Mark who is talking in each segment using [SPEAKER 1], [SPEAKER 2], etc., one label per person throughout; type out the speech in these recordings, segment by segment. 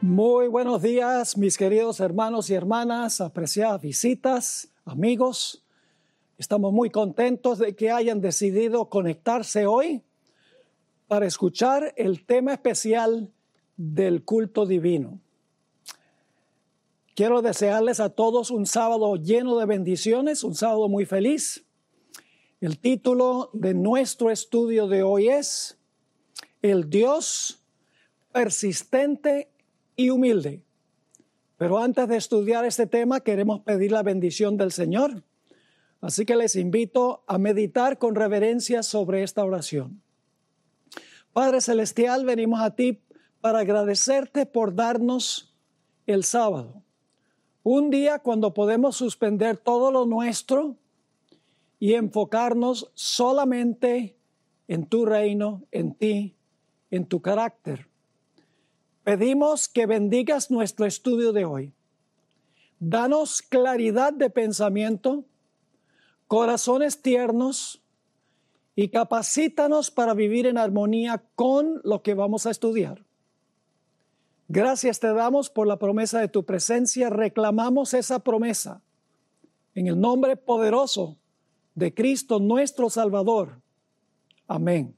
[SPEAKER 1] Muy buenos días, mis queridos hermanos y hermanas, apreciadas visitas, amigos. Estamos muy contentos de que hayan decidido conectarse hoy para escuchar el tema especial del culto divino. Quiero desearles a todos un sábado lleno de bendiciones, un sábado muy feliz. El título de nuestro estudio de hoy es El Dios persistente y humilde. Pero antes de estudiar este tema, queremos pedir la bendición del Señor. Así que les invito a meditar con reverencia sobre esta oración. Padre Celestial, venimos a ti para agradecerte por darnos el sábado. Un día cuando podemos suspender todo lo nuestro y enfocarnos solamente en tu reino, en ti, en tu carácter. Pedimos que bendigas nuestro estudio de hoy. Danos claridad de pensamiento, corazones tiernos y capacítanos para vivir en armonía con lo que vamos a estudiar. Gracias te damos por la promesa de tu presencia. Reclamamos esa promesa en el nombre poderoso de Cristo nuestro Salvador. Amén.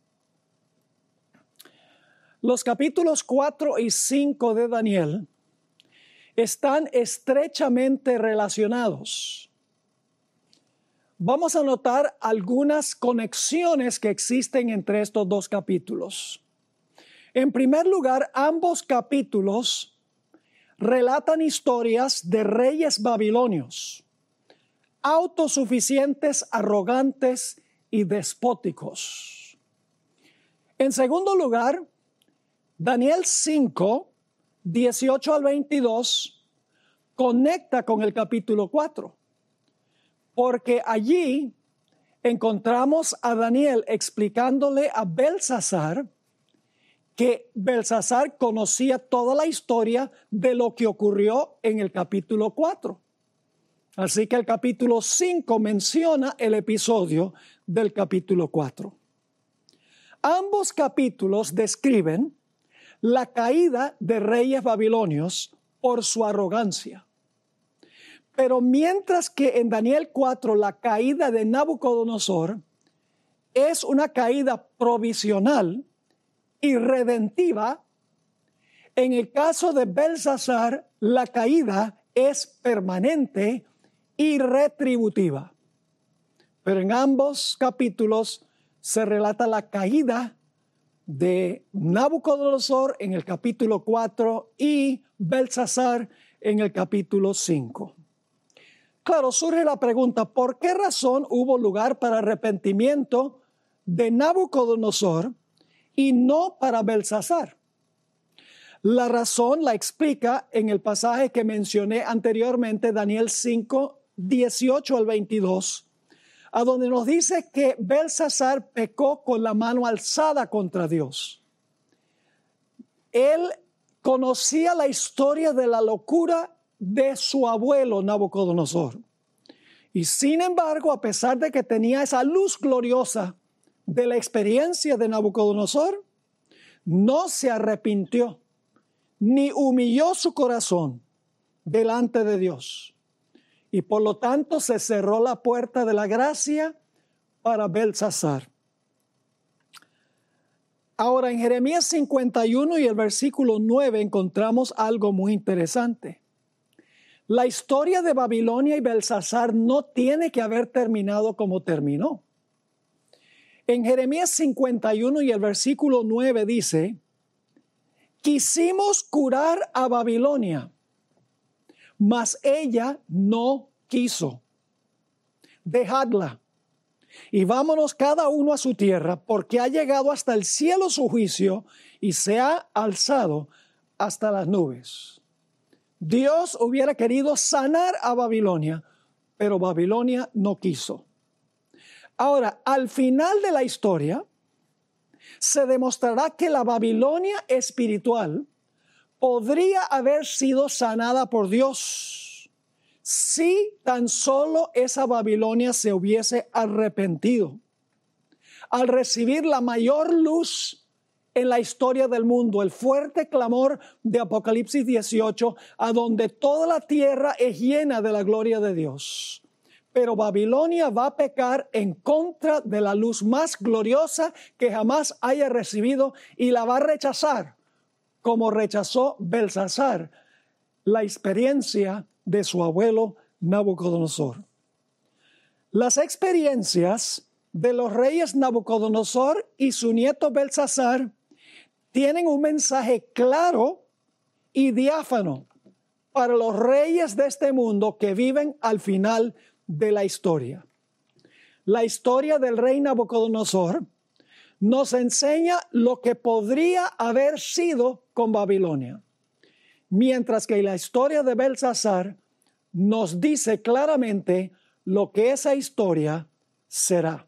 [SPEAKER 1] Los capítulos 4 y 5 de Daniel están estrechamente relacionados. Vamos a notar algunas conexiones que existen entre estos dos capítulos. En primer lugar, ambos capítulos relatan historias de reyes babilonios, autosuficientes, arrogantes y despóticos. En segundo lugar, Daniel 5, 18 al 22, conecta con el capítulo 4, porque allí encontramos a Daniel explicándole a Belsasar que Belsasar conocía toda la historia de lo que ocurrió en el capítulo 4. Así que el capítulo 5 menciona el episodio del capítulo 4. Ambos capítulos describen la caída de reyes babilonios por su arrogancia. Pero mientras que en Daniel 4 la caída de Nabucodonosor es una caída provisional y redentiva, en el caso de Belsasar la caída es permanente y retributiva. Pero en ambos capítulos se relata la caída de Nabucodonosor en el capítulo 4 y Belsasar en el capítulo 5. Claro, surge la pregunta, ¿por qué razón hubo lugar para arrepentimiento de Nabucodonosor y no para Belsasar? La razón la explica en el pasaje que mencioné anteriormente, Daniel 5, 18 al 22, a donde nos dice que Belsasar pecó con la mano alzada contra Dios. Él conocía la historia de la locura de su abuelo Nabucodonosor. Y sin embargo, a pesar de que tenía esa luz gloriosa de la experiencia de Nabucodonosor, no se arrepintió ni humilló su corazón delante de Dios. Y por lo tanto se cerró la puerta de la gracia para Belsasar. Ahora en Jeremías 51 y el versículo 9 encontramos algo muy interesante. La historia de Babilonia y Belsasar no tiene que haber terminado como terminó. En Jeremías 51 y el versículo 9 dice: quisimos curar a Babilonia, mas ella no quiso. Dejadla y vámonos cada uno a su tierra, porque ha llegado hasta el cielo su juicio y se ha alzado hasta las nubes. Dios hubiera querido sanar a Babilonia, pero Babilonia no quiso. Ahora, al final de la historia, se demostrará que la Babilonia espiritual podría haber sido sanada por Dios si tan solo esa Babilonia se hubiese arrepentido al recibir la mayor luz en la historia del mundo, el fuerte clamor de Apocalipsis 18, a donde toda la tierra es llena de la gloria de Dios. Pero Babilonia va a pecar en contra de la luz más gloriosa que jamás haya recibido y la va a rechazar, como rechazó Belsasar la experiencia de su abuelo Nabucodonosor. Las experiencias de los reyes Nabucodonosor y su nieto Belsasar tienen un mensaje claro y diáfano para los reyes de este mundo que viven al final de la historia. La historia del rey Nabucodonosor nos enseña lo que podría haber sido con Babilonia, mientras que la historia de Belsasar nos dice claramente lo que esa historia será.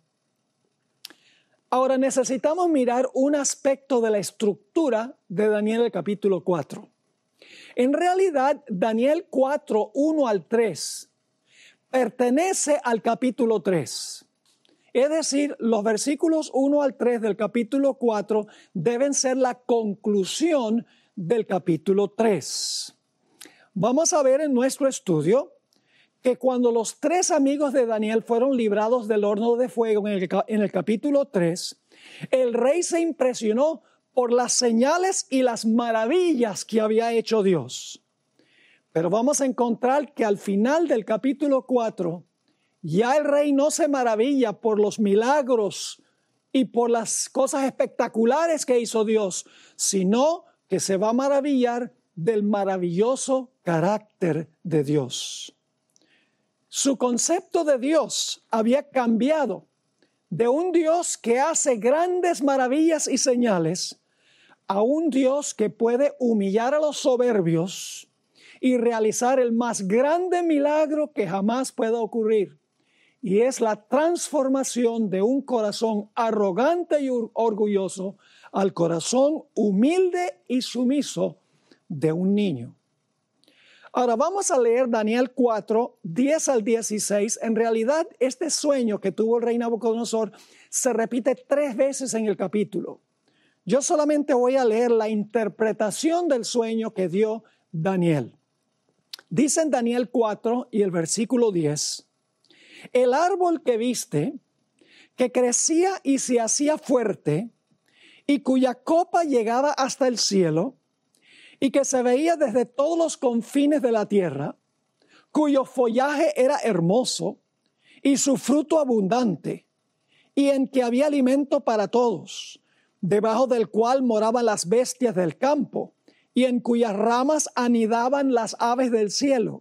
[SPEAKER 1] Ahora necesitamos mirar un aspecto de la estructura de Daniel el capítulo 4. En realidad, Daniel 4, 1 al 3 pertenece al capítulo 3. Es decir, los versículos 1 al 3 del capítulo 4 deben ser la conclusión del capítulo 3. Vamos a ver en nuestro estudio que cuando los 3 amigos de Daniel fueron librados del horno de fuego en el capítulo 3, el rey se impresionó por las señales y las maravillas que había hecho Dios. Pero vamos a encontrar que al final del capítulo 4, ya el rey no se maravilla por los milagros y por las cosas espectaculares que hizo Dios, sino que se va a maravillar del maravilloso carácter de Dios. Su concepto de Dios había cambiado de un Dios que hace grandes maravillas y señales a un Dios que puede humillar a los soberbios y realizar el más grande milagro que jamás pueda ocurrir. Y es la transformación de un corazón arrogante y orgulloso al corazón humilde y sumiso de un niño. Ahora vamos a leer Daniel 4, 10 al 16. En realidad, este sueño que tuvo el rey Nabucodonosor se repite 3 veces en el capítulo. Yo solamente voy a leer la interpretación del sueño que dio Daniel. Dice en Daniel 4 y el versículo 10, el árbol que viste, que crecía y se hacía fuerte, y cuya copa llegaba hasta el cielo, y que se veía desde todos los confines de la tierra, cuyo follaje era hermoso, y su fruto abundante, y en que había alimento para todos, debajo del cual moraban las bestias del campo, y en cuyas ramas anidaban las aves del cielo.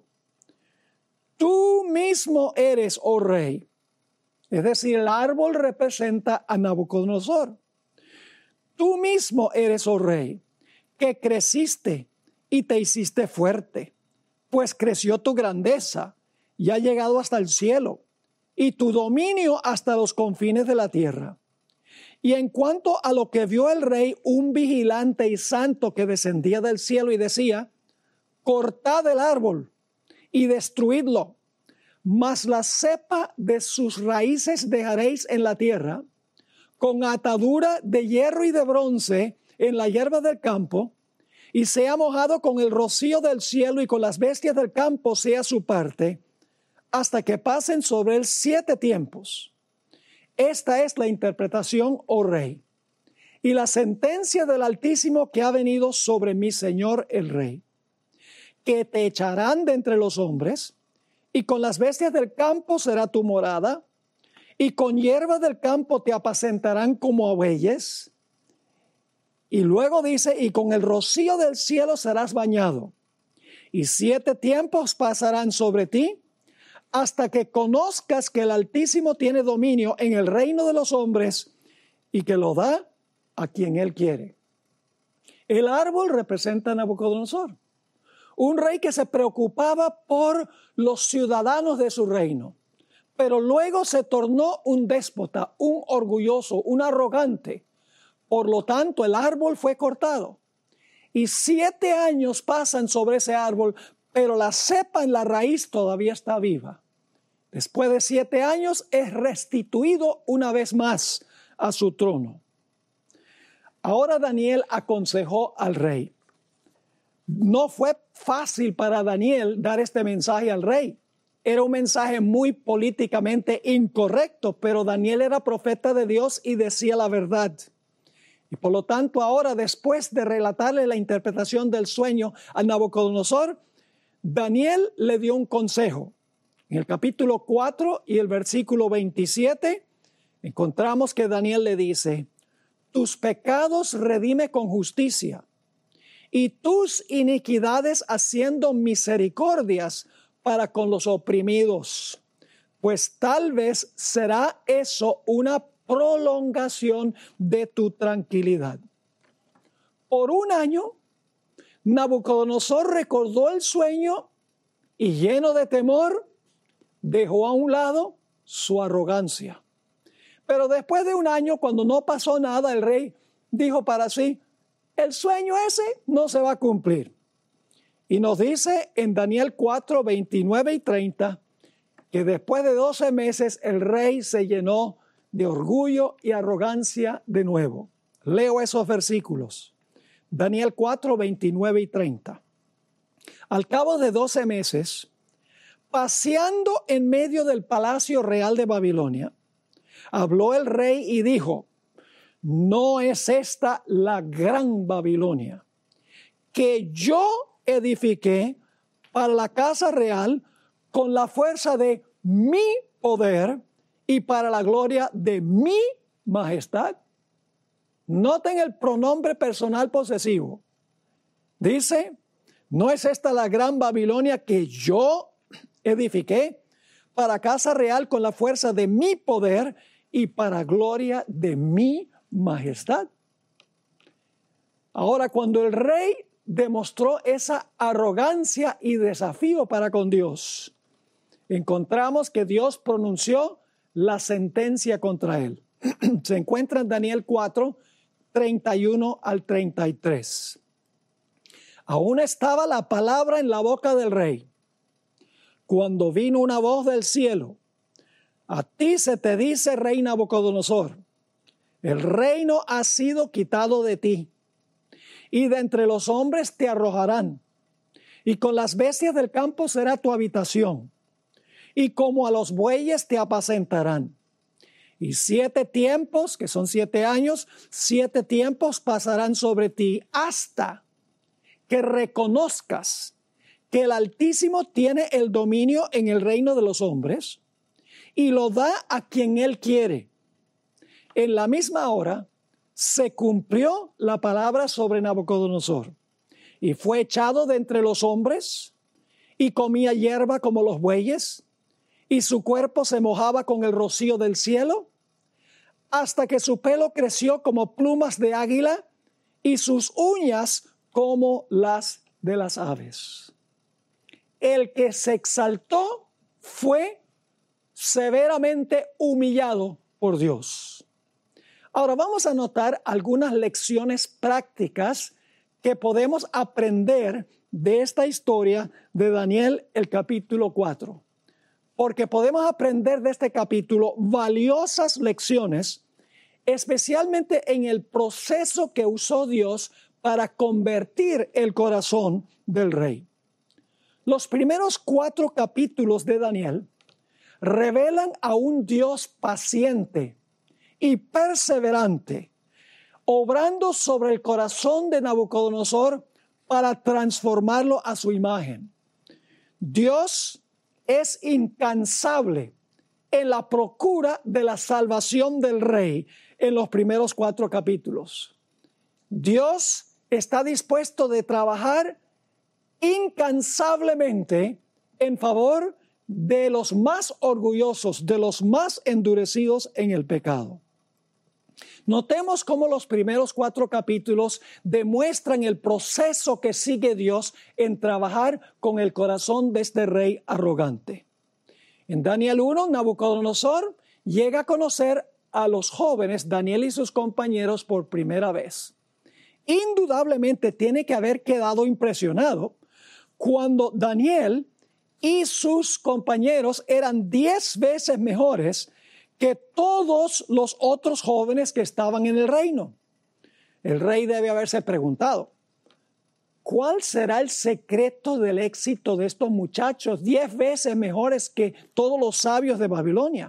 [SPEAKER 1] Tú mismo eres, oh rey. Es decir, el árbol representa a Nabucodonosor. Tú mismo eres, oh rey, que creciste y te hiciste fuerte, pues creció tu grandeza y ha llegado hasta el cielo, y tu dominio hasta los confines de la tierra. Y en cuanto a lo que vio el rey, un vigilante y santo que descendía del cielo y decía, cortad el árbol y destruidlo, mas la cepa de sus raíces dejaréis en la tierra, con atadura de hierro y de bronce en la hierba del campo, y sea mojado con el rocío del cielo y con las bestias del campo sea su parte, hasta que pasen sobre él 7 tiempos. Esta es la interpretación, oh rey, y la sentencia del Altísimo que ha venido sobre mi señor el rey, que te echarán de entre los hombres, y con las bestias del campo será tu morada, y con hierba del campo te apacentarán como a bueyes. Y luego dice, y con el rocío del cielo serás bañado, y 7 tiempos pasarán sobre ti, hasta que conozcas que el Altísimo tiene dominio en el reino de los hombres y que lo da a quien él quiere. El árbol representa a Nabucodonosor, un rey que se preocupaba por los ciudadanos de su reino, pero luego se tornó un déspota, un orgulloso, un arrogante. Por lo tanto, el árbol fue cortado y 7 años pasan sobre ese árbol, pero la cepa en la raíz todavía está viva. Después de 7 años es restituido una vez más a su trono. Ahora Daniel aconsejó al rey. No fue fácil para Daniel dar este mensaje al rey. Era un mensaje muy políticamente incorrecto, pero Daniel era profeta de Dios y decía la verdad. Y por lo tanto, ahora, después de relatarle la interpretación del sueño a Nabucodonosor, Daniel le dio un consejo. En el capítulo 4 y el versículo 27, encontramos que Daniel le dice: tus pecados redime con justicia, y tus iniquidades haciendo misericordias para con los oprimidos, pues tal vez será eso una prolongación de tu tranquilidad. Por un año, Nabucodonosor recordó el sueño y, lleno de temor, dejó a un lado su arrogancia. Pero después de un año, cuando no pasó nada, el rey dijo para sí: el sueño ese no se va a cumplir. Y nos dice en Daniel 4, 29 y 30, que después de 12 meses el rey se llenó de orgullo y arrogancia de nuevo. Leo esos versículos. Daniel 4, 29 y 30. Al cabo de 12 meses, paseando en medio del palacio real de Babilonia, habló el rey y dijo: ¿no es esta la gran Babilonia que yo edifiqué para la casa real con la fuerza de mi poder y para la gloria de mi majestad? Noten el pronombre personal posesivo. Dice: ¿no es esta la gran Babilonia que yo edifiqué para casa real con la fuerza de mi poder y para gloria de mi majestad? Ahora, cuando el rey demostró esa arrogancia y desafío para con Dios, encontramos que Dios pronunció la sentencia contra él. Se encuentra en Daniel 4, 31 al 33. Aún estaba la palabra en la boca del rey, cuando vino una voz del cielo: a ti se te dice, rey Nabucodonosor, el reino ha sido quitado de ti, y de entre los hombres te arrojarán, y con las bestias del campo será tu habitación, y como a los bueyes te apacentarán. Y 7 tiempos, que son 7 años, 7 tiempos pasarán sobre ti, hasta que reconozcas que el Altísimo tiene el dominio en el reino de los hombres y lo da a quien Él quiere. En la misma hora se cumplió la palabra sobre Nabucodonosor, y fue echado de entre los hombres, y comía hierba como los bueyes, y su cuerpo se mojaba con el rocío del cielo, hasta que su pelo creció como plumas de águila, y sus uñas como las de las aves. El que se exaltó fue severamente humillado por Dios. Ahora vamos a notar algunas lecciones prácticas que podemos aprender de esta historia de Daniel, el capítulo 4. Porque podemos aprender de este capítulo valiosas lecciones, especialmente en el proceso que usó Dios para convertir el corazón del rey. Los primeros 4 capítulos de Daniel revelan a un Dios paciente y perseverante, obrando sobre el corazón de Nabucodonosor para transformarlo a su imagen. Dios es incansable en la procura de la salvación del rey en los primeros 4 capítulos. Dios está dispuesto de trabajar incansablemente en favor de los más orgullosos, de los más endurecidos en el pecado. Notemos cómo los primeros 4 capítulos demuestran el proceso que sigue Dios en trabajar con el corazón de este rey arrogante. En Daniel 1, Nabucodonosor llega a conocer a los jóvenes Daniel y sus compañeros por primera vez. Indudablemente tiene que haber quedado impresionado cuando Daniel y sus compañeros eran 10 veces mejores que todos los otros jóvenes que estaban en el reino. El rey debe haberse preguntado, ¿cuál será el secreto del éxito de estos muchachos 10 veces mejores que todos los sabios de Babilonia?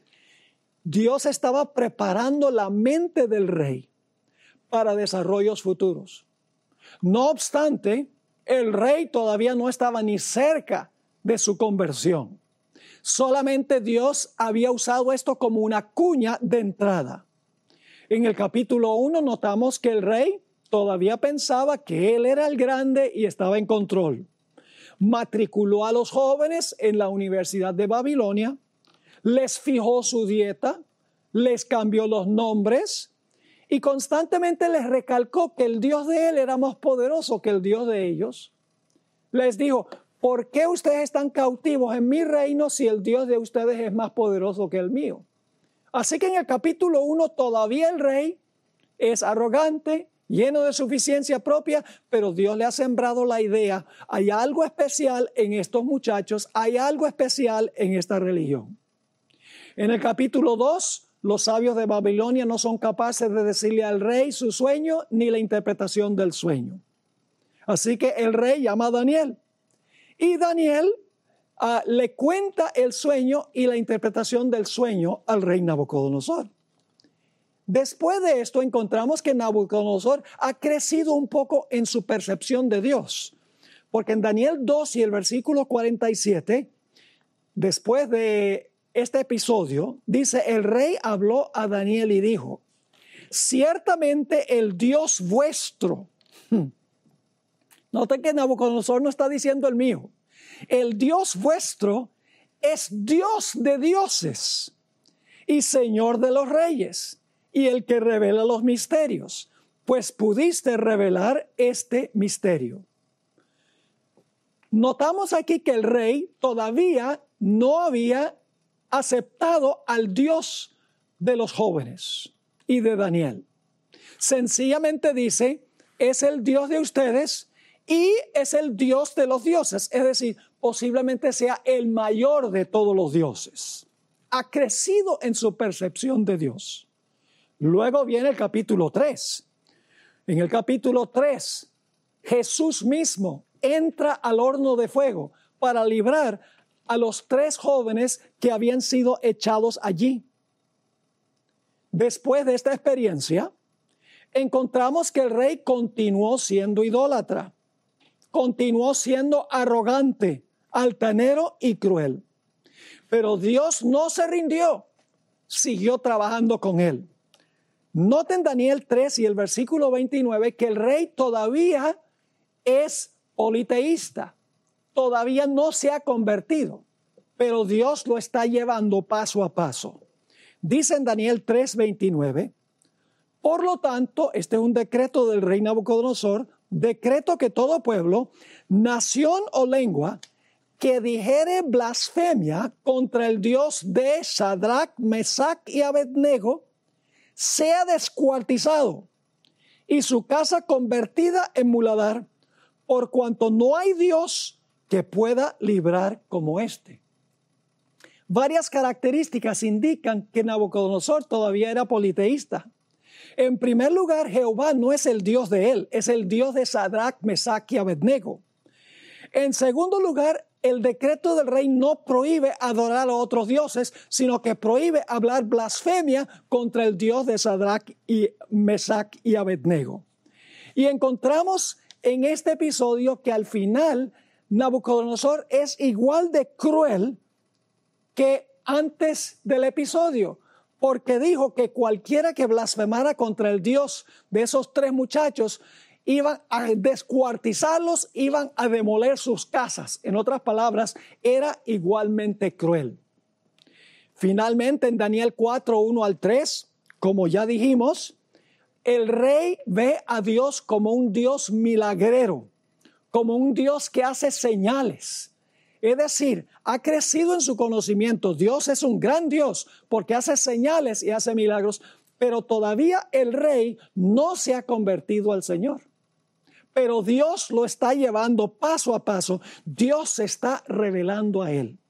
[SPEAKER 1] Dios estaba preparando la mente del rey para desarrollos futuros. No obstante, el rey todavía no estaba ni cerca de su conversión. Solamente Dios había usado esto como una cuña de entrada. En el capítulo 1 notamos que el rey todavía pensaba que él era el grande y estaba en control. Matriculó a los jóvenes en la Universidad de Babilonia, les fijó su dieta, les cambió los nombres y constantemente les recalcó que el Dios de él era más poderoso que el Dios de ellos. Les dijo, ¿por qué ustedes están cautivos en mi reino si el Dios de ustedes es más poderoso que el mío? Así que en el capítulo 1 todavía el rey es arrogante, lleno de suficiencia propia, pero Dios le ha sembrado la idea, hay algo especial en estos muchachos, hay algo especial en esta religión. En el capítulo 2, los sabios de Babilonia no son capaces de decirle al rey su sueño ni la interpretación del sueño. Así que el rey llama a Daniel y Daniel le cuenta el sueño y la interpretación del sueño al rey Nabucodonosor. Después de esto encontramos que Nabucodonosor ha crecido un poco en su percepción de Dios, porque en Daniel 2 y el versículo 47, después de este episodio, dice, el rey habló a Daniel y dijo, ciertamente el Dios vuestro, noten que Nabucodonosor no está diciendo el mío, el Dios vuestro es Dios de dioses y Señor de los reyes, y el que revela los misterios, pues pudiste revelar este misterio. Notamos aquí que el rey todavía no había aceptado al Dios de los jóvenes y de Daniel. Sencillamente dice, es el Dios de ustedes y es el Dios de los dioses, es decir, posiblemente sea el mayor de todos los dioses. Ha crecido en su percepción de Dios. Luego viene el capítulo 3. En el capítulo 3, Jesús mismo entra al horno de fuego para librar a los 3 jóvenes que habían sido echados allí. Después de esta experiencia, encontramos que el rey continuó siendo idólatra, continuó siendo arrogante, altanero y cruel. Pero Dios no se rindió, siguió trabajando con él. Noten Daniel 3 y el versículo 29 que el rey todavía es politeísta, todavía no se ha convertido, pero Dios lo está llevando paso a paso. Dice en Daniel 3:29, por lo tanto, este es un decreto del rey Nabucodonosor, decreto que todo pueblo, nación o lengua que dijere blasfemia contra el Dios de Sadrach, Mesach y Abednego, sea descuartizado y su casa convertida en muladar, por cuanto no hay Dios que pueda librar como este. Varias características indican que Nabucodonosor todavía era politeísta. En primer lugar, Jehová no es el Dios de él, es el Dios de Sadrach, Mesach y Abednego. En segundo lugar, el decreto del rey no prohíbe adorar a otros dioses, sino que prohíbe hablar blasfemia contra el Dios de Sadrach y Mesach y Abednego. Y encontramos en este episodio que al final Nabucodonosor es igual de cruel que antes del episodio, porque dijo que cualquiera que blasfemara contra el Dios de esos 3 muchachos iban a descuartizarlos, iban a demoler sus casas. En otras palabras, era igualmente cruel. Finalmente, en Daniel 4:1-3, como ya dijimos, el rey ve a Dios como un Dios milagrero, como un Dios que hace señales. Es decir, ha crecido en su conocimiento. Dios es un gran Dios porque hace señales y hace milagros, pero todavía el rey no se ha convertido al Señor. Pero Dios lo está llevando paso a paso. Dios se está revelando a él.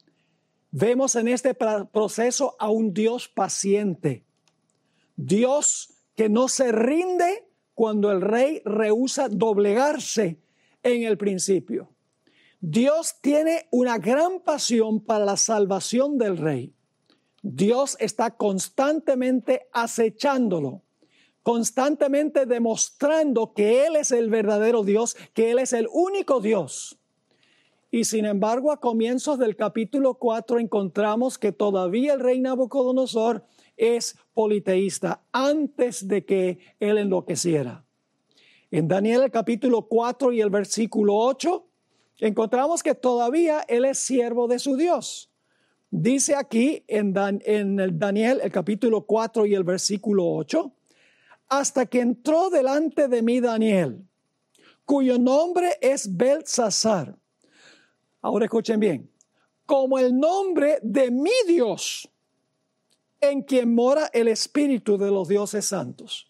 [SPEAKER 1] Vemos en este proceso a un Dios paciente. Dios que no se rinde cuando el rey rehúsa doblegarse en el principio. Dios tiene una gran pasión para la salvación del rey. Dios está constantemente acechándolo, constantemente demostrando que Él es el verdadero Dios, que Él es el único Dios. Y sin embargo, a comienzos del capítulo 4 encontramos que todavía el rey Nabucodonosor es politeísta antes de que él enloqueciera. En Daniel el capítulo 4 y el versículo 8 encontramos que todavía él es siervo de su Dios. Dice aquí en el Daniel el capítulo 4 y el versículo 8, hasta que entró delante de mí Daniel, cuyo nombre es Beltsasar. Ahora escuchen bien, como el nombre de mi Dios, en quien mora el espíritu de los dioses santos.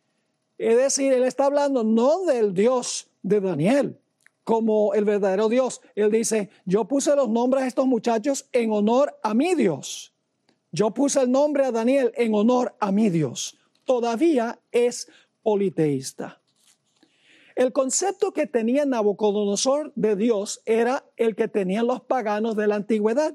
[SPEAKER 1] Es decir, él está hablando no del Dios de Daniel como el verdadero Dios. Él dice, yo puse los nombres a estos muchachos en honor a mi Dios. Yo puse el nombre a Daniel en honor a mi Dios. Todavía es politeísta. El concepto que tenía Nabucodonosor de Dios era el que tenían los paganos de la antigüedad.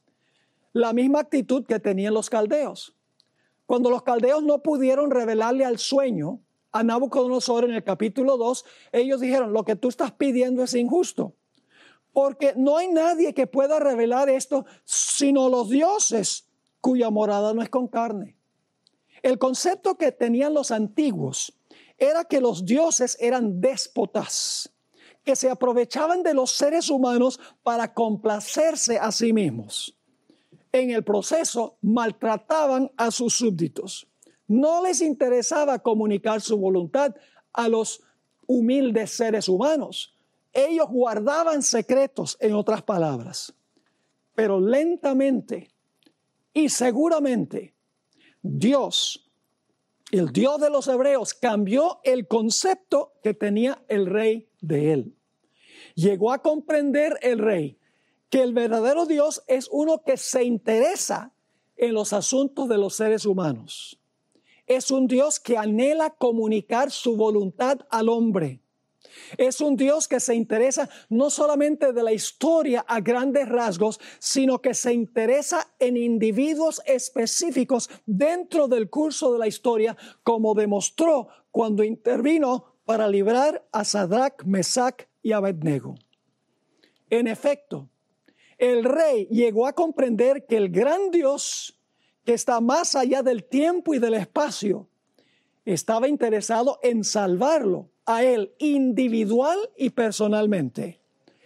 [SPEAKER 1] La misma actitud que tenían los caldeos. Cuando los caldeos no pudieron revelarle al sueño a Nabucodonosor en el capítulo 2, ellos dijeron, lo que tú estás pidiendo es injusto, porque no hay nadie que pueda revelar esto sino los dioses cuya morada no es con carne. El concepto que tenían los antiguos era que los dioses eran déspotas, que se aprovechaban de los seres humanos para complacerse a sí mismos. En el proceso maltrataban a sus súbditos. No les interesaba comunicar su voluntad a los humildes seres humanos. Ellos guardaban secretos, en otras palabras. Pero lentamente y seguramente Dios, el Dios de los hebreos, cambió el concepto que tenía el rey de él. Llegó a comprender el rey que el verdadero Dios es uno que se interesa en los asuntos de los seres humanos. Es un Dios que anhela comunicar su voluntad al hombre. Es un Dios que se interesa no solamente de la historia a grandes rasgos, sino que se interesa en individuos específicos dentro del curso de la historia, como demostró cuando intervino para librar a Sadrach, Mesach y Abednego. En efecto, el rey llegó a comprender que el gran Dios, que está más allá del tiempo y del espacio, estaba interesado en salvarlo a él individual y personalmente.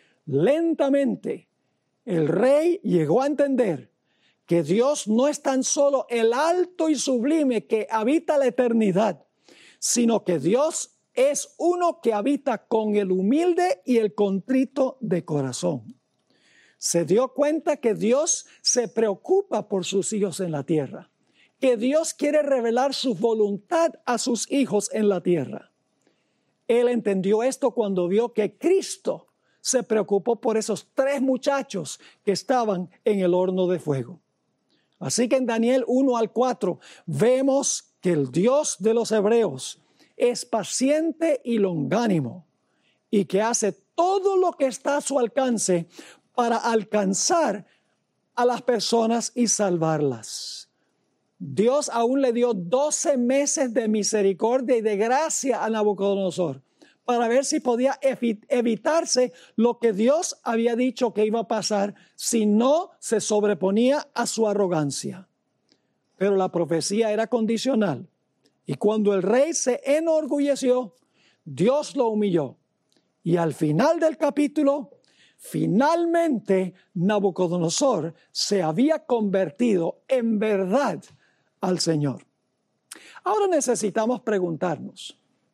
[SPEAKER 1] Lentamente, el rey llegó a entender que Dios no es tan solo el alto y sublime que habita la eternidad, sino que Dios es uno que habita con el humilde y el contrito de corazón. Se dio cuenta que Dios se preocupa por sus hijos en la tierra, que Dios quiere revelar su voluntad a sus hijos en la tierra. Él entendió esto cuando vio que Cristo se preocupó por esos 3 muchachos que estaban en el horno de fuego. Así que en Daniel 1 al 4 vemos que el Dios de los hebreos es paciente y longánimo y que hace todo lo que está a su alcance para alcanzar a las personas y salvarlas. Dios aún le dio 12 meses de misericordia y de gracia a Nabucodonosor para ver si podía evitarse lo que Dios había dicho que iba a pasar si no se sobreponía a su arrogancia. Pero la profecía era condicional. Y cuando el rey se enorgulleció, Dios lo humilló. Y al final del capítulo, finalmente Nabucodonosor se había convertido en verdad al Señor. Ahora necesitamos preguntarnos,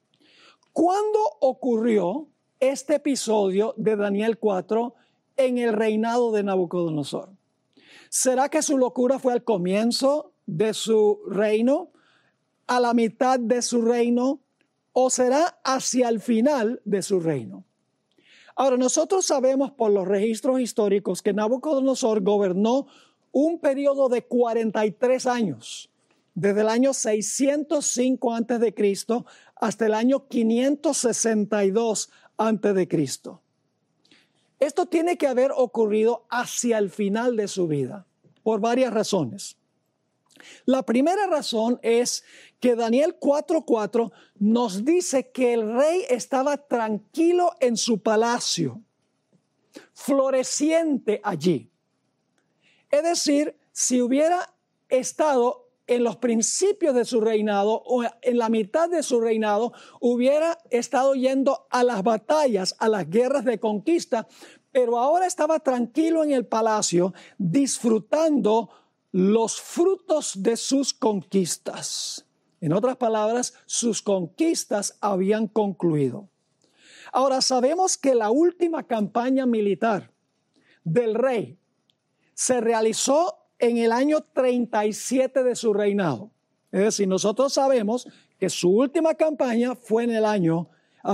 [SPEAKER 1] ¿cuándo ocurrió este episodio de Daniel 4 en el reinado de Nabucodonosor? ¿Será que su locura fue al comienzo de su reino, a la mitad de su reino, o será hacia el final de su reino? Ahora, nosotros sabemos por los registros históricos que Nabucodonosor gobernó un periodo de 43 años desde el año 605 antes de Cristo hasta el año 562 antes de Cristo. Esto tiene que haber ocurrido hacia el final de su vida, por varias razones. La primera razón es que Daniel 4:4 nos dice que el rey estaba tranquilo en su palacio, floreciente allí. Es decir, si hubiera estado en los principios de su reinado o en la mitad de su reinado, hubiera estado yendo a las batallas, a las guerras de conquista, pero ahora estaba tranquilo en el palacio, disfrutando los frutos de sus conquistas. En otras palabras, sus conquistas habían concluido. Ahora sabemos que la última campaña militar del rey se realizó en el año 37 de su reinado. Es decir, nosotros sabemos que su última campaña fue en el año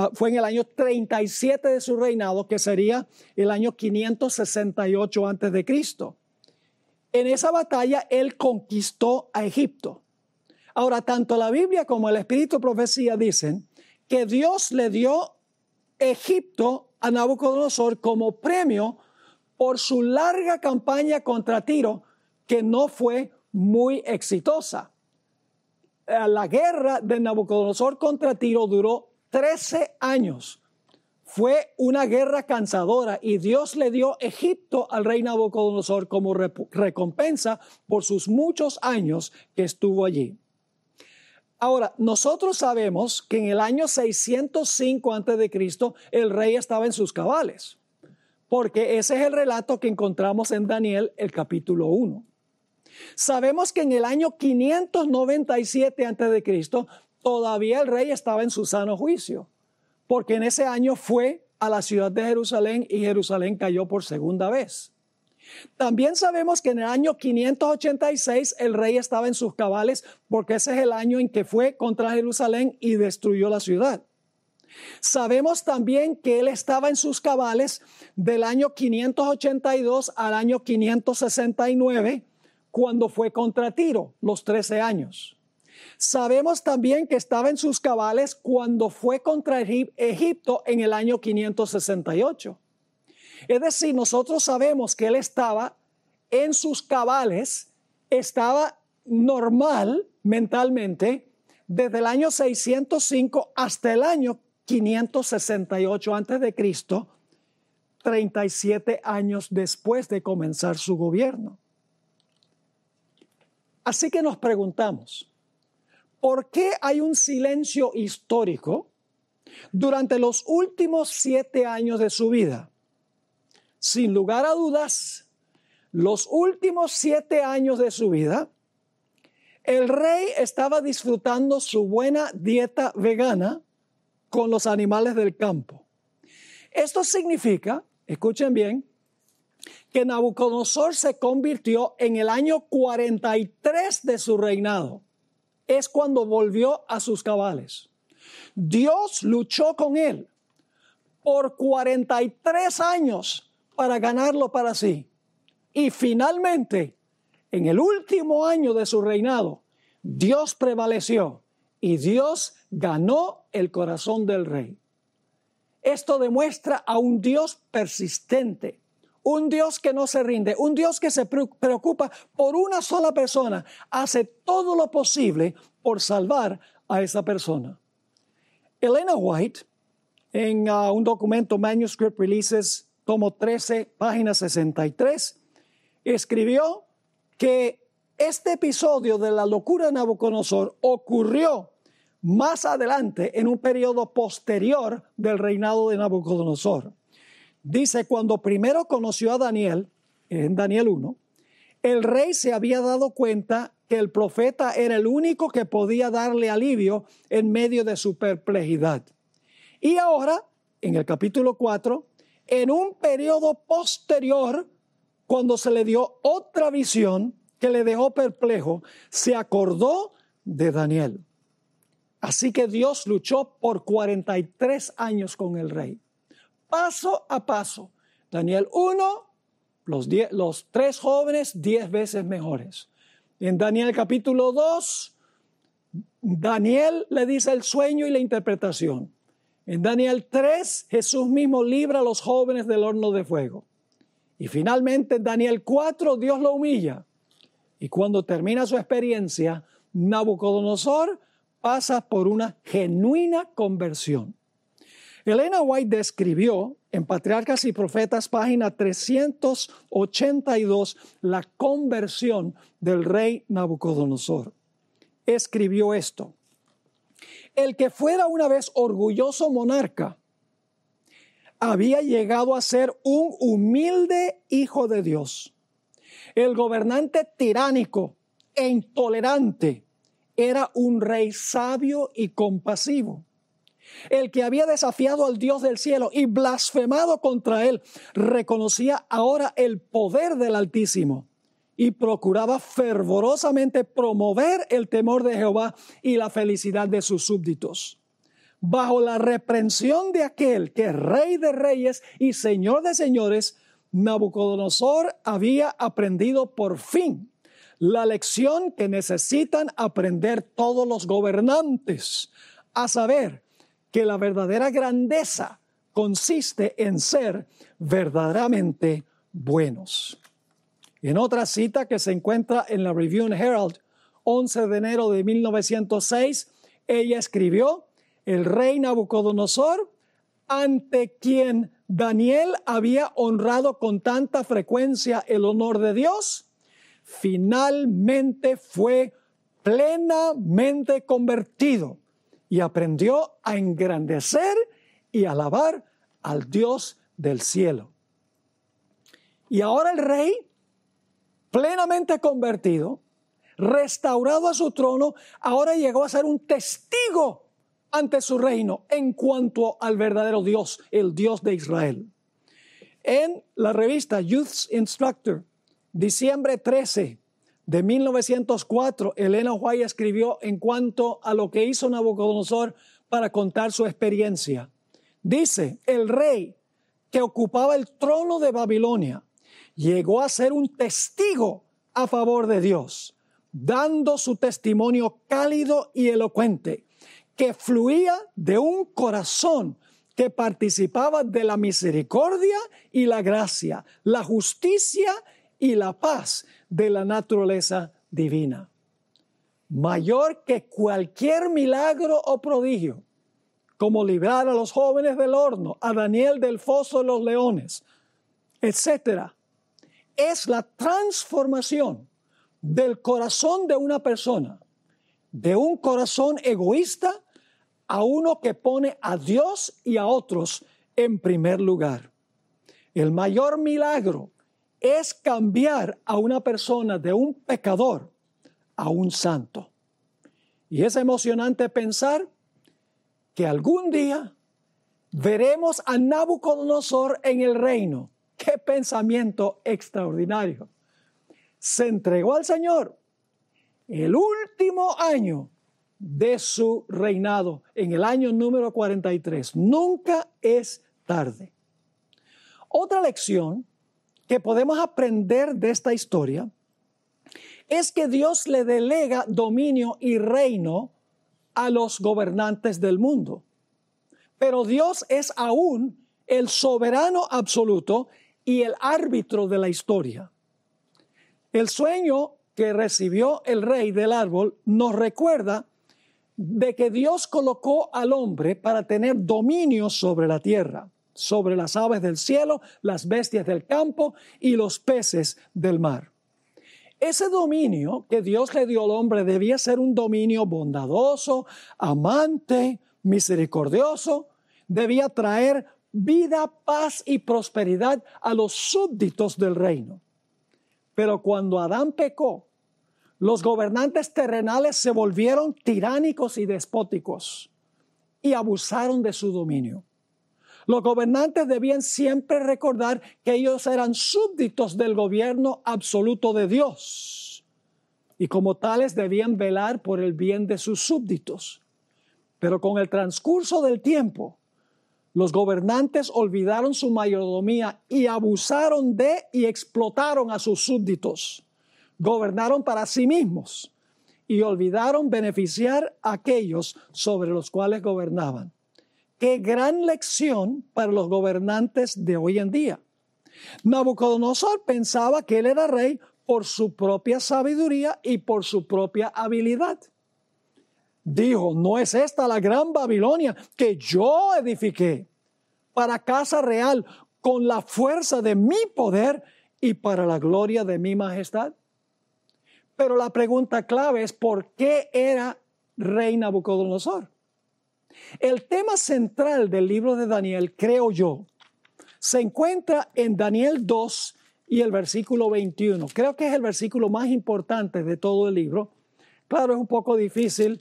[SPEAKER 1] 37 de su reinado, que sería el año 568 antes de Cristo. En esa batalla él conquistó a Egipto. Ahora, tanto la Biblia como el Espíritu de Profecía dicen que Dios le dio Egipto a Nabucodonosor como premio por su larga campaña contra Tiro, que no fue muy exitosa. La guerra de Nabucodonosor contra Tiro duró 13 años. Fue una guerra cansadora y Dios le dio Egipto al rey Nabucodonosor como recompensa por sus muchos años que estuvo allí. Ahora, nosotros sabemos que en el año 605 a.C. el rey estaba en sus cabales, porque ese es el relato que encontramos en Daniel, el capítulo 1. Sabemos que en el año 597 a.C. todavía el rey estaba en su sano juicio, porque en ese año fue a la ciudad de Jerusalén y Jerusalén cayó por segunda vez. También sabemos que en el año 586 el rey estaba en sus cabales, porque ese es el año en que fue contra Jerusalén y destruyó la ciudad. Sabemos también que él estaba en sus cabales del año 582 al año 569, cuando fue contra Tiro, los 13 años. Sabemos también que estaba en sus cabales cuando fue contra Egipto en el año 568. Es decir, nosotros sabemos que él estaba en sus cabales, estaba normal mentalmente desde el año 605 hasta el año 568 a.C., 37 años después de comenzar su gobierno. Así que nos preguntamos, ¿por qué hay un silencio histórico durante los últimos 7 años de su vida? Sin lugar a dudas, los últimos 7 años de su vida, el rey estaba disfrutando su buena dieta vegana con los animales del campo. Esto significa, escuchen bien, que Nabucodonosor se convirtió en el año 43 de su reinado. Es cuando volvió a sus cabales. Dios luchó con él por 43 años para ganarlo para sí. Y finalmente, en el último año de su reinado, Dios prevaleció y Dios ganó el corazón del rey. Esto demuestra a un Dios persistente, un Dios que no se rinde, un Dios que se preocupa por una sola persona, hace todo lo posible por salvar a esa persona. Elena White, en un documento Manuscript Releases, tomo 13, página 63, escribió que este episodio de la locura de Nabucodonosor ocurrió más adelante en un periodo posterior del reinado de Nabucodonosor. Dice, cuando primero conoció a Daniel, en Daniel 1, el rey se había dado cuenta que el profeta era el único que podía darle alivio en medio de su perplejidad. Y ahora, en el capítulo 4, en un periodo posterior, cuando se le dio otra visión que le dejó perplejo, se acordó de Daniel. Así que Dios luchó por 43 años con el rey. Paso a paso. Daniel 1, los 3 jóvenes 10 veces mejores. En Daniel capítulo 2, Daniel le dice el sueño y la interpretación. En Daniel 3, Jesús mismo libra a los jóvenes del horno de fuego. Y finalmente en Daniel 4, Dios lo humilla. Y cuando termina su experiencia, Nabucodonosor pasa por una genuina conversión. Elena White describió en Patriarcas y Profetas, página 382, la conversión del rey Nabucodonosor. Escribió esto: el que fuera una vez orgulloso monarca había llegado a ser un humilde hijo de Dios. El gobernante tiránico e intolerante era un rey sabio y compasivo. El que había desafiado al Dios del cielo y blasfemado contra él, reconocía ahora el poder del Altísimo y procuraba fervorosamente promover el temor de Jehová y la felicidad de sus súbditos. Bajo la reprensión de aquel que es Rey de reyes y Señor de señores, Nabucodonosor había aprendido por fin la lección que necesitan aprender todos los gobernantes, a saber, que la verdadera grandeza consiste en ser verdaderamente buenos. En otra cita que se encuentra en la Review and Herald, 11 de enero de 1906, ella escribió: el rey Nabucodonosor, ante quien Daniel había honrado con tanta frecuencia el honor de Dios, finalmente fue plenamente convertido y aprendió a engrandecer y alabar al Dios del cielo. Y ahora el rey, plenamente convertido, restaurado a su trono, ahora llegó a ser un testigo ante su reino en cuanto al verdadero Dios, el Dios de Israel. En la revista Youth's Instructor, diciembre 13 de 1904, Elena White escribió en cuanto a lo que hizo Nabucodonosor para contar su experiencia. Dice: el rey que ocupaba el trono de Babilonia llegó a ser un testigo a favor de Dios, dando su testimonio cálido y elocuente, que fluía de un corazón que participaba de la misericordia y la gracia, la justicia y la paz de la naturaleza divina. Mayor que cualquier milagro o prodigio, como librar a los jóvenes del horno, a Daniel del foso de los leones, etc., es la transformación del corazón de una persona, de un corazón egoísta a uno que pone a Dios y a otros en primer lugar. El mayor milagro es cambiar a una persona de un pecador a un santo. Y es emocionante pensar que algún día veremos a Nabucodonosor en el reino. ¡Qué pensamiento extraordinario! Se entregó al Señor el último año de su reinado, en el año número 43. Nunca es tarde. Otra lección que podemos aprender de esta historia es que Dios le delega dominio y reino a los gobernantes del mundo. Pero Dios es aún el soberano absoluto y el árbitro de la historia. El sueño que recibió el rey del árbol nos recuerda de que Dios colocó al hombre para tener dominio sobre la tierra, sobre las aves del cielo, las bestias del campo y los peces del mar. Ese dominio que Dios le dio al hombre debía ser un dominio bondadoso, amante, misericordioso. Debía traer vida, paz y prosperidad a los súbditos del reino. Pero cuando Adán pecó, los gobernantes terrenales se volvieron tiránicos y despóticos y abusaron de su dominio. Los gobernantes debían siempre recordar que ellos eran súbditos del gobierno absoluto de Dios y como tales debían velar por el bien de sus súbditos. Pero con el transcurso del tiempo, los gobernantes olvidaron su mayordomía y abusaron de y explotaron a sus súbditos, gobernaron para sí mismos y olvidaron beneficiar a aquellos sobre los cuales gobernaban. Qué gran lección para los gobernantes de hoy en día. Nabucodonosor pensaba que él era rey por su propia sabiduría y por su propia habilidad. Dijo, ¿no es esta la gran Babilonia que yo edifiqué para casa real con la fuerza de mi poder y para la gloria de mi majestad? Pero la pregunta clave es, ¿por qué era rey Nabucodonosor? El tema central del libro de Daniel, creo yo, se encuentra en Daniel 2 y el versículo 21. Creo que es el versículo más importante de todo el libro. Claro, es un poco difícil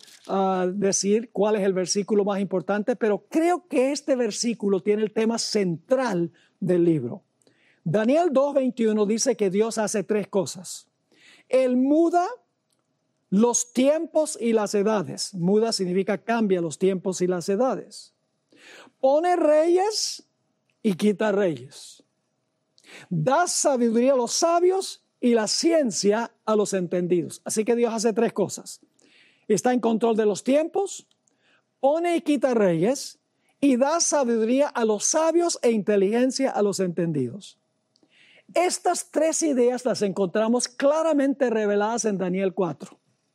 [SPEAKER 1] decir cuál es el versículo más importante, pero creo que este versículo tiene el tema central del libro. Daniel 2:21 dice que Dios hace tres cosas. Él muda los tiempos y las edades. Muda significa cambia los tiempos y las edades. Pone reyes y quita reyes. Da sabiduría a los sabios y la ciencia a los entendidos. Así que Dios hace tres cosas. Está en control de los tiempos, pone y quita reyes y da sabiduría a los sabios e inteligencia a los entendidos. Estas tres ideas las encontramos claramente reveladas en Daniel 4.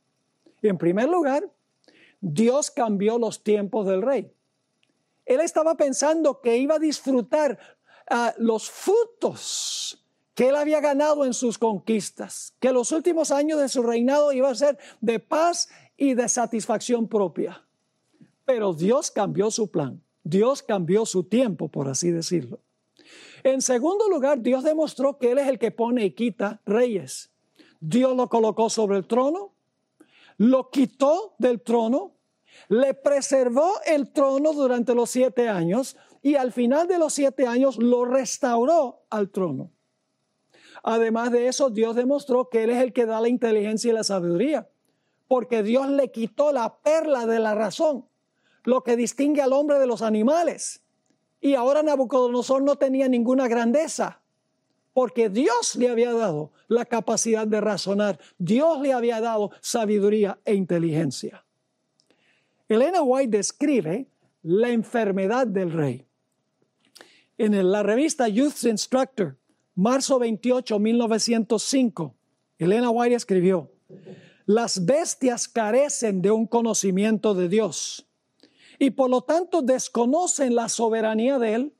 [SPEAKER 1] En primer lugar, Dios cambió los tiempos del rey. Él estaba pensando que iba a disfrutar los frutos que él había ganado en sus conquistas, que los últimos años de su reinado iban a ser de paz y de satisfacción propia. Pero Dios cambió su plan, Dios cambió su tiempo, por así decirlo. En segundo lugar, Dios demostró que Él es el que pone y quita reyes. Dios lo colocó sobre el trono, lo quitó del trono, le preservó el trono durante los 7 años y al final de los 7 años lo restauró al trono. Además de eso, Dios demostró que Él es el que da la inteligencia y la sabiduría, porque Dios le quitó la perla de la razón, lo que distingue al hombre de los animales. Y ahora Nabucodonosor no tenía ninguna grandeza, porque Dios le había dado la capacidad de razonar. Dios le había dado sabiduría e inteligencia. Elena White describe la enfermedad del rey. En la revista Youth Instructor, marzo 28, 1905, Elena White escribió: las bestias carecen de un conocimiento de Dios y por lo tanto desconocen la soberanía de Él.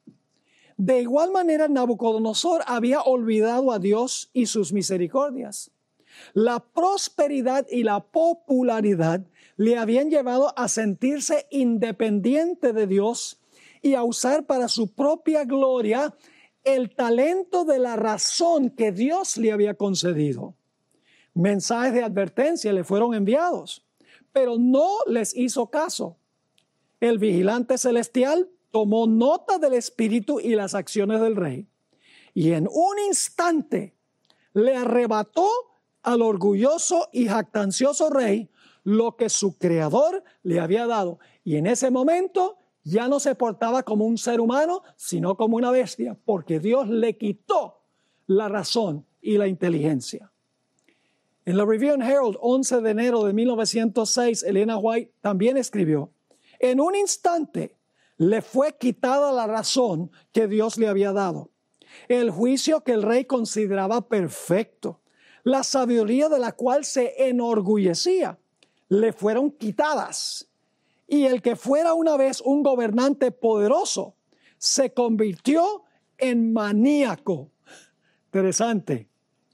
[SPEAKER 1] De igual manera, Nabucodonosor había olvidado a Dios y sus misericordias. La prosperidad y la popularidad le habían llevado a sentirse independiente de Dios y a usar para su propia gloria el talento de la razón que Dios le había concedido. Mensajes de advertencia le fueron enviados, pero no les hizo caso. El vigilante celestial tomó nota del espíritu y las acciones del rey y en un instante le arrebató al orgulloso y jactancioso rey lo que su creador le había dado. Y en ese momento ya no se portaba como un ser humano, sino como una bestia, porque Dios le quitó la razón y la inteligencia. En la Review and Herald, 11 de enero de 1906, Elena White también escribió: en un instante le fue quitada la razón que Dios le había dado, el juicio que el rey consideraba perfecto, la sabiduría de la cual se enorgullecía, le fueron quitadas. Y el que fuera una vez un gobernante poderoso se convirtió en maníaco. Interesante.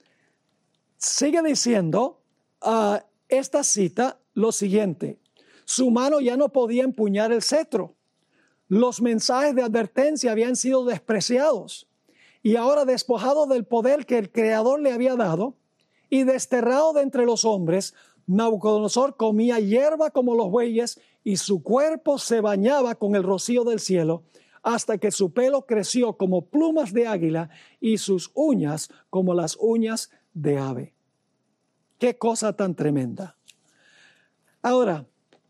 [SPEAKER 1] Sigue diciendo esta cita lo siguiente: su mano ya no podía empuñar el cetro. Los mensajes de advertencia habían sido despreciados y ahora, despojado del poder que el Creador le había dado y desterrado de entre los hombres, Nabucodonosor comía hierba como los bueyes y su cuerpo se bañaba con el rocío del cielo, hasta que su pelo creció como plumas de águila y sus uñas como las uñas de ave. ¡Qué cosa tan tremenda! Ahora,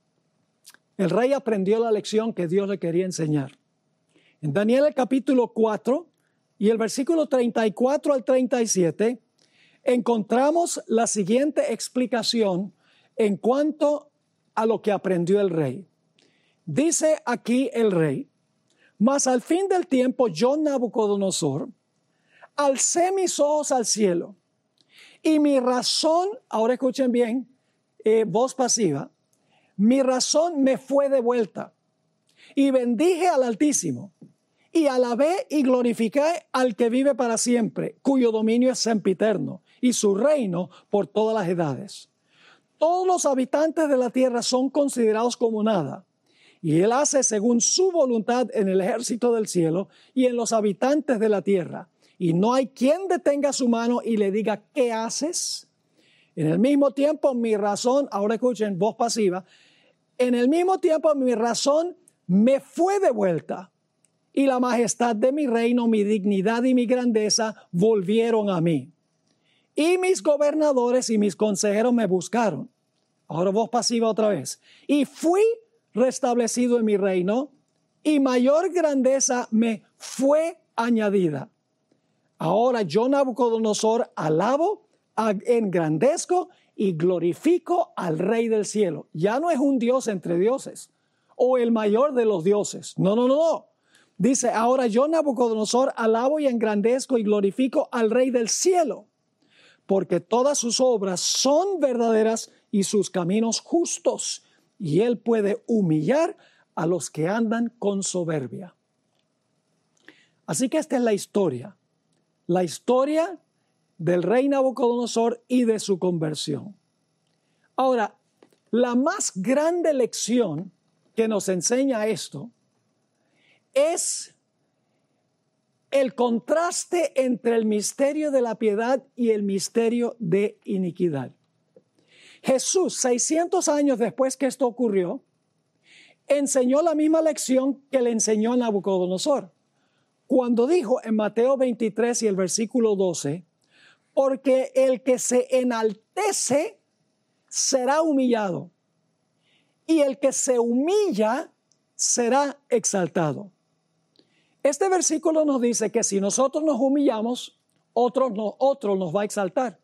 [SPEAKER 1] el rey aprendió la lección que Dios le quería enseñar. En Daniel el capítulo 4 y el versículo 34 al 37, encontramos la siguiente explicación en cuanto a lo que aprendió el rey. Dice aquí el rey: mas al fin del tiempo yo, Nabucodonosor, alcé mis ojos al cielo y mi razón, ahora escuchen bien, voz pasiva, mi razón me fue devuelta y bendije al Altísimo y alabé y glorifiqué al que vive para siempre, cuyo dominio es sempiterno y su reino por todas las edades. Todos los habitantes de la tierra son considerados como nada, y él hace según su voluntad en el ejército del cielo y en los habitantes de la tierra. Y no hay quien detenga su mano y le diga: ¿qué haces? En el mismo tiempo mi razón, ahora escuchen, voz pasiva, en el mismo tiempo mi razón me fue devuelta, y la majestad de mi reino, mi dignidad y mi grandeza volvieron a mí. Y mis gobernadores y mis consejeros me buscaron. Ahora voz pasiva otra vez. Y fui restablecido en mi reino, y mayor grandeza me fue añadida. Ahora yo, Nabucodonosor, alabo, engrandezco y glorifico al Rey del cielo. Ya no es un Dios entre dioses o el mayor de los dioses. No. Dice: ahora yo, Nabucodonosor, alabo y engrandezco y glorifico al Rey del cielo, porque todas sus obras son verdaderas y sus caminos justos, y él puede humillar a los que andan con soberbia. Así que esta es la historia del rey Nabucodonosor y de su conversión. Ahora, la más grande lección que nos enseña esto es el contraste entre el misterio de la piedad y el misterio de iniquidad. Jesús, 600 años después que esto ocurrió, enseñó la misma lección que le enseñó a Nabucodonosor, cuando dijo en Mateo 23 y el versículo 12: porque el que se enaltece será humillado, y el que se humilla será exaltado. Este versículo nos dice que si nosotros nos humillamos, otro nos va a exaltar.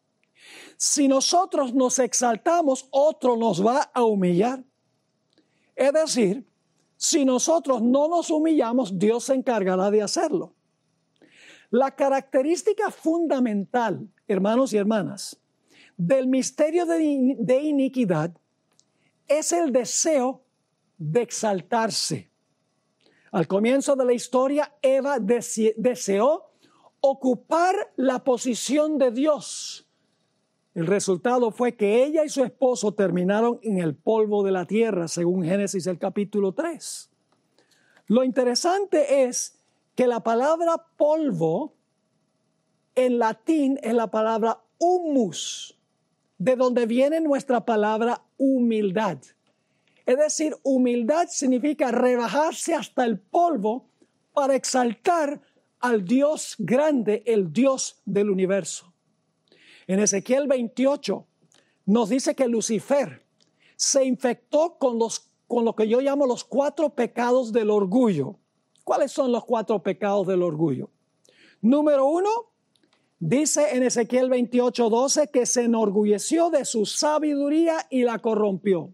[SPEAKER 1] Si nosotros nos exaltamos, otro nos va a humillar. Es decir, si nosotros no nos humillamos, Dios se encargará de hacerlo. La característica fundamental, hermanos y hermanas, del misterio de iniquidad es el deseo de exaltarse. Al comienzo de la historia, Eva deseó ocupar la posición de Dios. El resultado fue que ella y su esposo terminaron en el polvo de la tierra, según Génesis el capítulo 3. Lo interesante es que la palabra polvo en latín es la palabra humus, de donde viene nuestra palabra humildad. Es decir, humildad significa rebajarse hasta el polvo para exaltar al Dios grande, el Dios del universo. En Ezequiel 28 nos dice que Lucifer se infectó con lo que yo llamo los 4 pecados del orgullo. ¿Cuáles son los 4 pecados del orgullo? Número 1, dice en Ezequiel 28:12 que se enorgulleció de su sabiduría y la corrompió.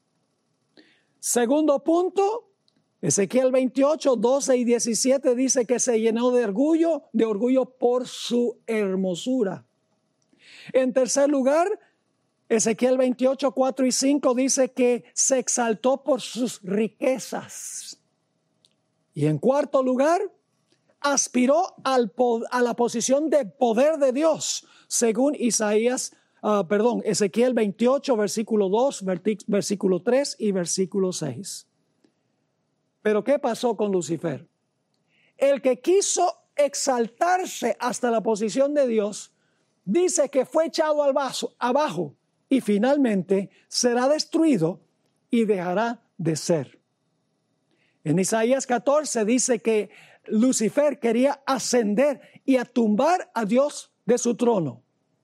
[SPEAKER 1] Segundo punto, Ezequiel 28:12 y 17 dice que se llenó de orgullo por su hermosura. En tercer lugar, Ezequiel 28:4 y 5 dice que se exaltó por sus riquezas. Y en cuarto lugar, aspiró a la posición de poder de Dios, según Ezequiel 28, versículo 2, versículo 3 y versículo 6. Pero ¿qué pasó con Lucifer? El que quiso exaltarse hasta la posición de Dios, dice que fue echado abajo y finalmente será destruido y dejará de ser. En Isaías 14 dice que Lucifer quería ascender y a tumbar a Dios de su trono.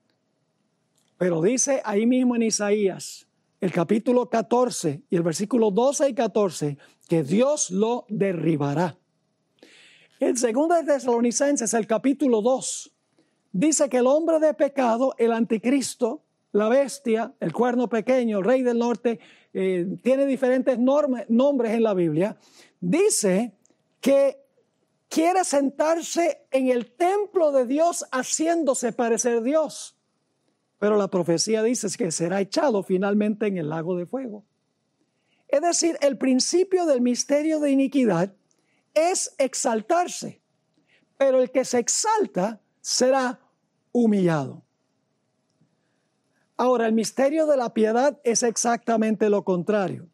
[SPEAKER 1] Pero dice ahí mismo en Isaías, el capítulo 14 y el versículo 12 y 14, que Dios lo derribará. En 2 de Tesalonicenses, el capítulo 2, dice que el hombre de pecado, el anticristo, la bestia, el cuerno pequeño, el rey del norte, tiene diferentes nombres en la Biblia, dice que quiere sentarse en el templo de Dios haciéndose parecer Dios. Pero la profecía dice que será echado finalmente en el lago de fuego. Es decir, el principio del misterio de iniquidad es exaltarse, pero el que se exalta será humillado. Ahora, el misterio de la piedad es exactamente lo contrario.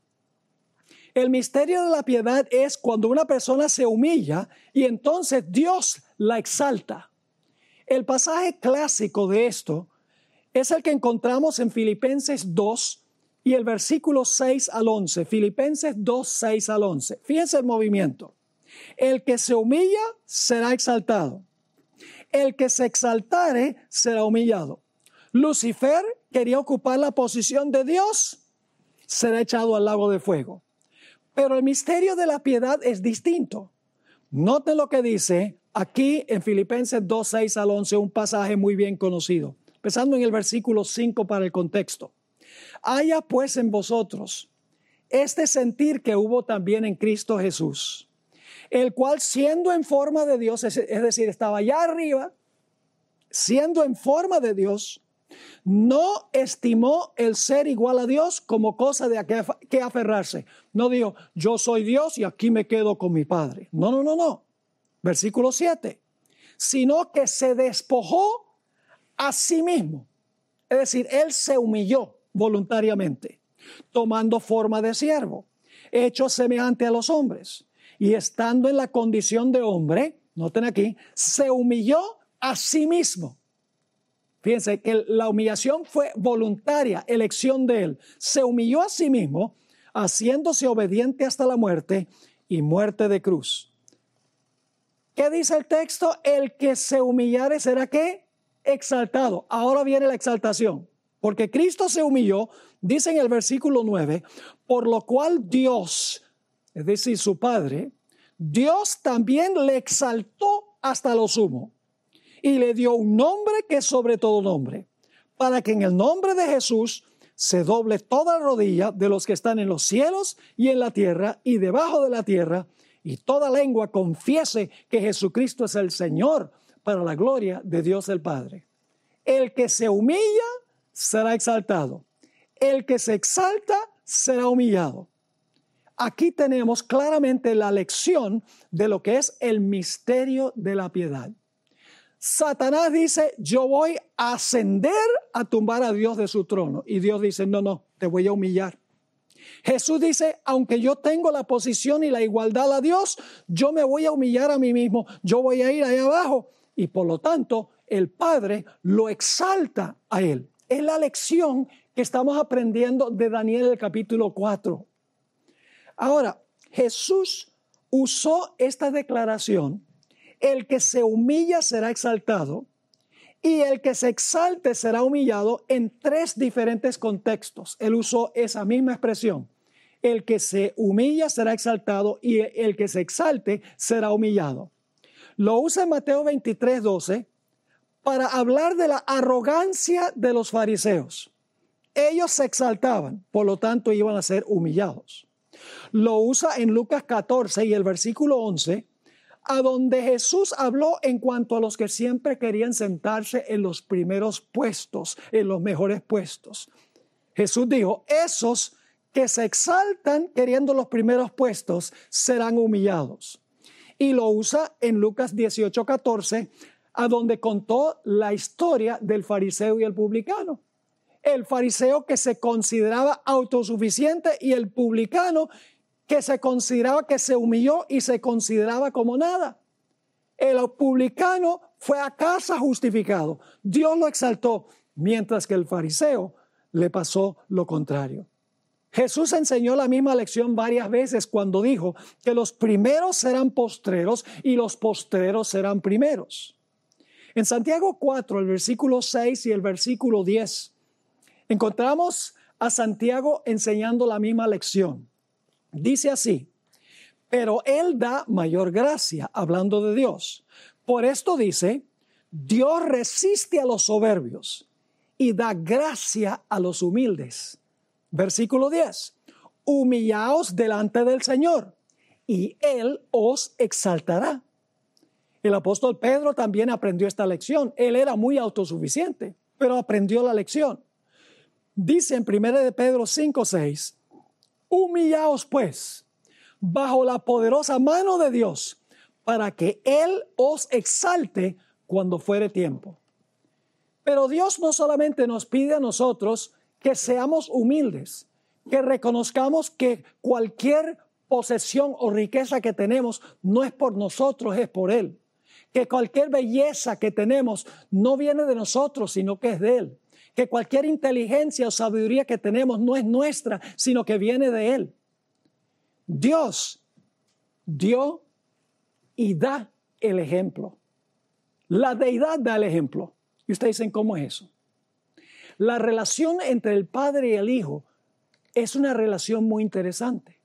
[SPEAKER 1] El misterio de la piedad es cuando una persona se humilla y entonces Dios la exalta. El pasaje clásico de esto es el que encontramos en Filipenses 2 y el versículo 6 al 11. Filipenses 2, 6 al 11. Fíjense el movimiento. El que se humilla será exaltado. El que se exaltare será humillado. Lucifer quería ocupar la posición de Dios, será echado al lago de fuego. Pero el misterio de la piedad es distinto. Noten lo que dice aquí en Filipenses 2, 6 al 11, un pasaje muy bien conocido. Empezando en el versículo 5 para el contexto. Haya pues en vosotros este sentir que hubo también en Cristo Jesús, el cual siendo en forma de Dios, es decir, estaba allá arriba, siendo en forma de Dios, no estimó el ser igual a Dios como cosa de que aferrarse. No dijo, yo soy Dios y aquí me quedo con mi Padre. No. Versículo 7. Sino que se despojó a sí mismo. Es decir, él se humilló voluntariamente, tomando forma de siervo, hecho semejante a los hombres. Y estando en la condición de hombre, noten aquí, se humilló a sí mismo. Fíjense que la humillación fue voluntaria, elección de él. Se humilló a sí mismo, haciéndose obediente hasta la muerte y muerte de cruz. ¿Qué dice el texto? El que se humillare será ¿qué? Exaltado. Ahora viene la exaltación. Porque Cristo se humilló, dice en el versículo 9, por lo cual Dios, es decir, su Padre, Dios también le exaltó hasta lo sumo. Y le dio un nombre que es sobre todo nombre, para que en el nombre de Jesús se doble toda rodilla de los que están en los cielos y en la tierra y debajo de la tierra, y toda lengua confiese que Jesucristo es el Señor, para la gloria de Dios el Padre. El que se humilla será exaltado. El que se exalta será humillado. Aquí tenemos claramente la lección de lo que es el misterio de la piedad. Satanás dice, yo voy a ascender a tumbar a Dios de su trono. Y Dios dice, no, te voy a humillar. Jesús dice, aunque yo tengo la posición y la igualdad a Dios, yo me voy a humillar a mí mismo. Yo voy a ir ahí abajo. Y por lo tanto, el Padre lo exalta a él. Es la lección que estamos aprendiendo de Daniel el capítulo 4. Ahora, Jesús usó esta declaración. El que se humilla será exaltado y el que se exalte será humillado en tres diferentes contextos. Él usó esa misma expresión. El que se humilla será exaltado y el que se exalte será humillado. Lo usa en Mateo 23, 12 para hablar de la arrogancia de los fariseos. Ellos se exaltaban, por lo tanto iban a ser humillados. Lo usa en Lucas 14 y el versículo 11 a donde Jesús habló en cuanto a los que siempre querían sentarse en los primeros puestos, en los mejores puestos. Jesús dijo, esos que se exaltan queriendo los primeros puestos serán humillados. Y lo usa en Lucas 18:14, a donde contó la historia del fariseo y el publicano. El fariseo que se consideraba autosuficiente y el publicano que se consideraba que se humilló y se consideraba como nada. El publicano fue a casa justificado. Dios lo exaltó, mientras que el fariseo le pasó lo contrario. Jesús enseñó la misma lección varias veces cuando dijo que los primeros serán postreros y los postreros serán primeros. En Santiago 4, el versículo 6 y el versículo 10, encontramos a Santiago enseñando la misma lección. Dice así, pero Él da mayor gracia, hablando de Dios. Por esto dice, Dios resiste a los soberbios y da gracia a los humildes. Versículo 10. Humillaos delante del Señor y Él os exaltará. El apóstol Pedro también aprendió esta lección. Él era muy autosuficiente, pero aprendió la lección. Dice en 1 de Pedro 5:6, humillaos pues bajo la poderosa mano de Dios, para que Él os exalte cuando fuere tiempo. Pero Dios no solamente nos pide a nosotros que seamos humildes, que reconozcamos que cualquier posesión o riqueza que tenemos no es por nosotros, es por Él. Que cualquier belleza que tenemos no viene de nosotros, sino que es de Él. Que cualquier inteligencia o sabiduría que tenemos no es nuestra, sino que viene de Él. Dios dio y da el ejemplo. La deidad da el ejemplo. Y ustedes dicen, ¿cómo es eso? La relación entre el Padre y el Hijo es una relación muy interesante.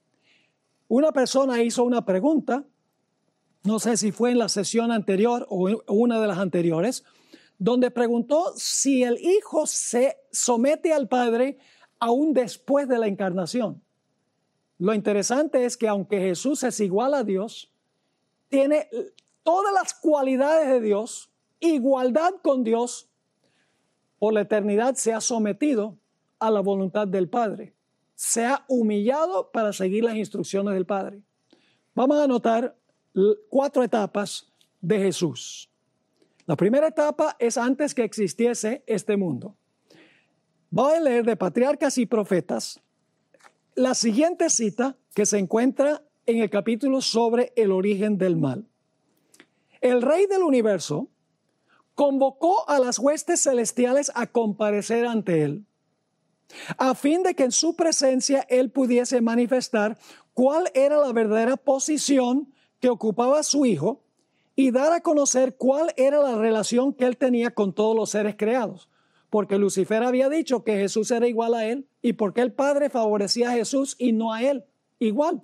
[SPEAKER 1] Una persona hizo una pregunta, no sé si fue en la sesión anterior o una de las anteriores, donde preguntó si el Hijo se somete al Padre aún después de la encarnación. Lo interesante es que aunque Jesús es igual a Dios, tiene todas las cualidades de Dios, igualdad con Dios, por la eternidad se ha sometido a la voluntad del Padre. Se ha humillado para seguir las instrucciones del Padre. Vamos a anotar 4 etapas de Jesús. La primera etapa es antes que existiese este mundo. Voy a leer de Patriarcas y Profetas la siguiente cita que se encuentra en el capítulo sobre el origen del mal. El Rey del universo convocó a las huestes celestiales a comparecer ante Él, a fin de que en su presencia Él pudiese manifestar cuál era la verdadera posición que ocupaba su Hijo y dar a conocer cuál era la relación que Él tenía con todos los seres creados. Porque Lucifer había dicho que Jesús era igual a Él y porque el Padre favorecía a Jesús y no a Él igual.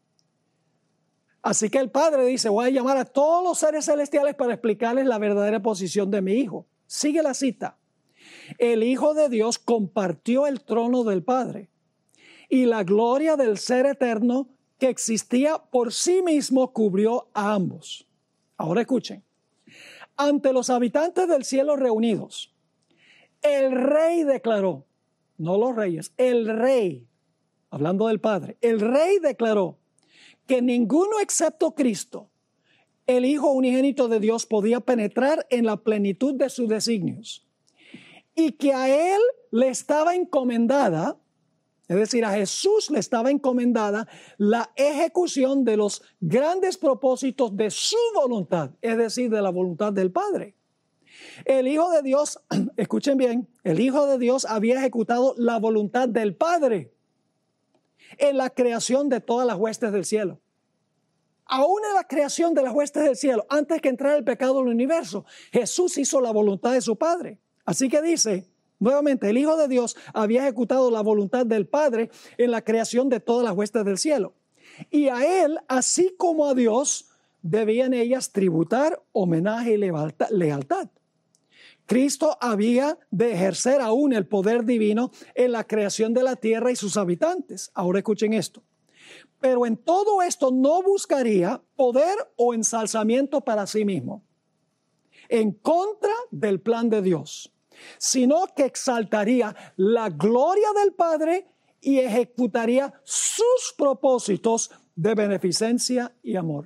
[SPEAKER 1] Así que el Padre dice, voy a llamar a todos los seres celestiales para explicarles la verdadera posición de mi Hijo. Sigue la cita. El Hijo de Dios compartió el trono del Padre y la gloria del Ser eterno que existía por sí mismo cubrió a ambos. Ahora escuchen. Ante los habitantes del cielo reunidos, el Rey declaró, no los reyes, el Rey, hablando del Padre, el Rey declaró que ninguno excepto Cristo, el Hijo unigénito de Dios, podía penetrar en la plenitud de sus designios y que a Él le estaba encomendada, es decir, a Jesús le estaba encomendada la ejecución de los grandes propósitos de su voluntad, es decir, de la voluntad del Padre. El Hijo de Dios, escuchen bien, el Hijo de Dios había ejecutado la voluntad del Padre en la creación de todas las huestes del cielo. Aún en la creación de las huestes del cielo, antes que entrara el pecado al universo, Jesús hizo la voluntad de su Padre. Así que dice, nuevamente, el Hijo de Dios había ejecutado la voluntad del Padre en la creación de todas las huestes del cielo. Y a Él, así como a Dios, debían ellas tributar homenaje y lealtad. Cristo había de ejercer aún el poder divino en la creación de la tierra y sus habitantes. Ahora escuchen esto. Pero en todo esto no buscaría poder o ensalzamiento para sí mismo, en contra del plan de Dios, sino que exaltaría la gloria del Padre y ejecutaría sus propósitos de beneficencia y amor.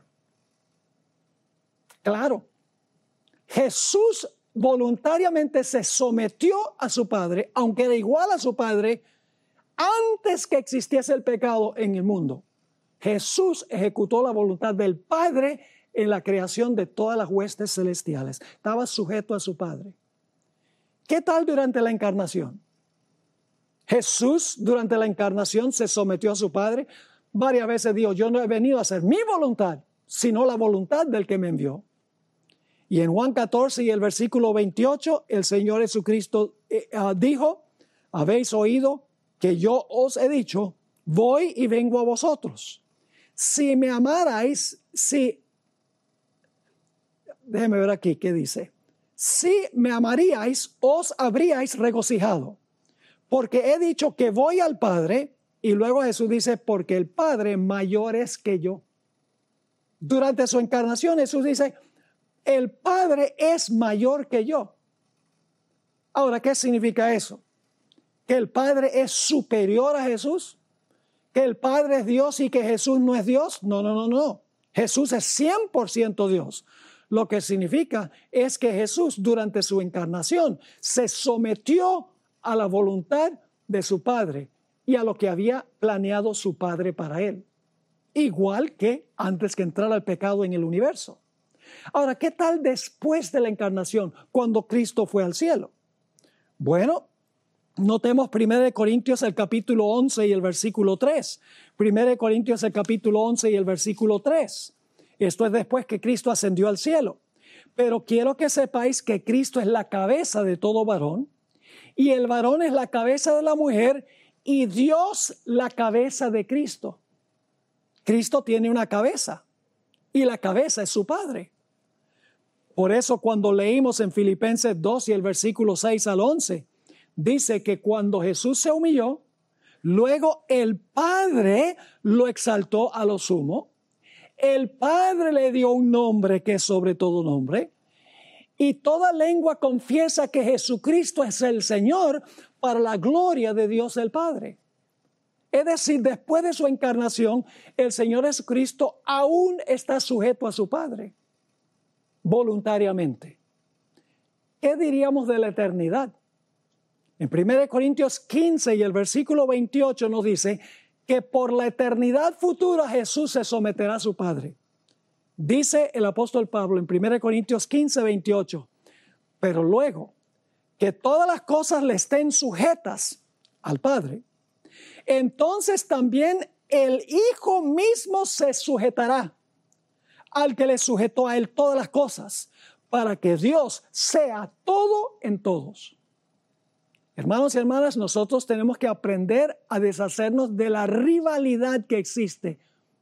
[SPEAKER 1] Claro, Jesús voluntariamente se sometió a su Padre, aunque era igual a su Padre, antes que existiese el pecado en el mundo. Jesús ejecutó la voluntad del Padre en la creación de todas las huestes celestiales. Estaba sujeto a su Padre. ¿Qué tal durante la encarnación? Jesús durante la encarnación se sometió a su Padre. Varias veces dijo, yo no he venido a hacer mi voluntad, sino la voluntad del que me envió. Y en Juan 14 y el versículo 28, el Señor Jesucristo dijo, habéis oído que yo os he dicho, voy y vengo a vosotros. Si me amarais, déjeme ver aquí qué dice. si me amaríais, os habríais regocijado, porque he dicho que voy al Padre. Y luego Jesús dice, porque el Padre mayor es que yo. Durante su encarnación Jesús dice, el Padre es mayor que yo. Ahora, ¿qué significa eso? ¿Que el Padre es superior a Jesús? ¿Que el Padre es Dios y que Jesús no es Dios? No. Jesús es 100% Dios. Lo que significa es que Jesús durante su encarnación se sometió a la voluntad de su Padre y a lo que había planeado su Padre para él. Igual que antes que entrara el pecado en el universo. Ahora, ¿qué tal después de la encarnación, cuando Cristo fue al cielo? Bueno, notemos 1 Corintios el capítulo 11 y el versículo 3. 1 Corintios el capítulo 11 y el versículo 3. Esto es después que Cristo ascendió al cielo. Pero quiero que sepáis que Cristo es la cabeza de todo varón, y el varón es la cabeza de la mujer, y Dios la cabeza de Cristo. Cristo tiene una cabeza, y la cabeza es su Padre. Por eso cuando leímos en Filipenses 2 y el versículo 6 al 11, dice que cuando Jesús se humilló, luego el Padre lo exaltó a lo sumo. El Padre le dio un nombre que es sobre todo nombre. Y toda lengua confiesa que Jesucristo es el Señor, para la gloria de Dios el Padre. Es decir, después de su encarnación, el Señor Jesucristo aún está sujeto a su Padre, voluntariamente. ¿Qué diríamos de la eternidad? En 1 Corintios 15 y el versículo 28 nos dice que por la eternidad futura Jesús se someterá a su Padre. Dice el apóstol Pablo en 1 Corintios 15, 28, pero luego que todas las cosas le estén sujetas al Padre, entonces también el Hijo mismo se sujetará al que le sujetó a él todas las cosas, para que Dios sea todo en todos. Hermanos y hermanas, nosotros tenemos que aprender a deshacernos de la rivalidad que existe.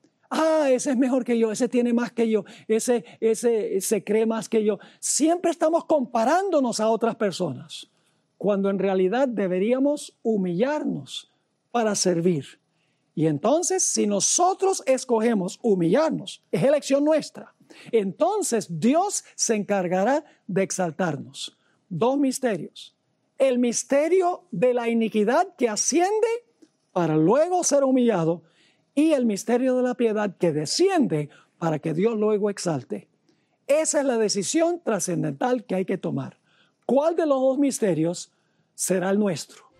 [SPEAKER 1] Ese es mejor que yo, ese tiene más que yo, ese se cree más que yo. Siempre estamos comparándonos a otras personas, cuando en realidad deberíamos humillarnos para servir. Y entonces, si nosotros escogemos humillarnos, es elección nuestra, entonces Dios se encargará de exaltarnos. Dos misterios. El misterio de la iniquidad que asciende para luego ser humillado, y el misterio de la piedad que desciende para que Dios luego exalte. Esa es la decisión trascendental que hay que tomar. ¿Cuál de los dos misterios será el nuestro?